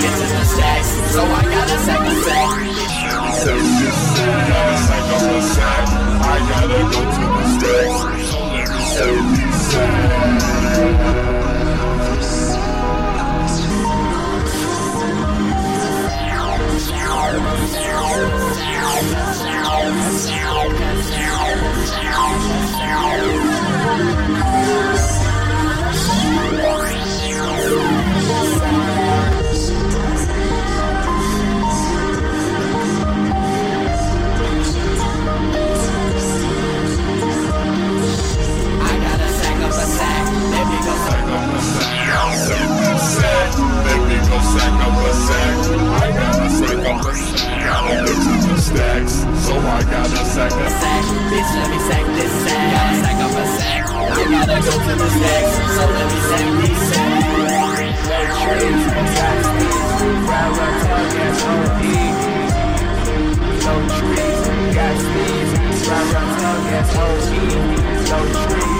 get to the stacks, so I gotta sack a sack. Gotta sack up a sack. I gotta go to the stacks, so let me sack these sacks. So I gotta sack a sack. Bitch, let me sack this sack. Gotta sack up a sack. I gotta go to the stacks, so let me sack these sacks. No trees, got speed. Railroad gas OD. No trees, got speed. Railroad gas OD. No trees.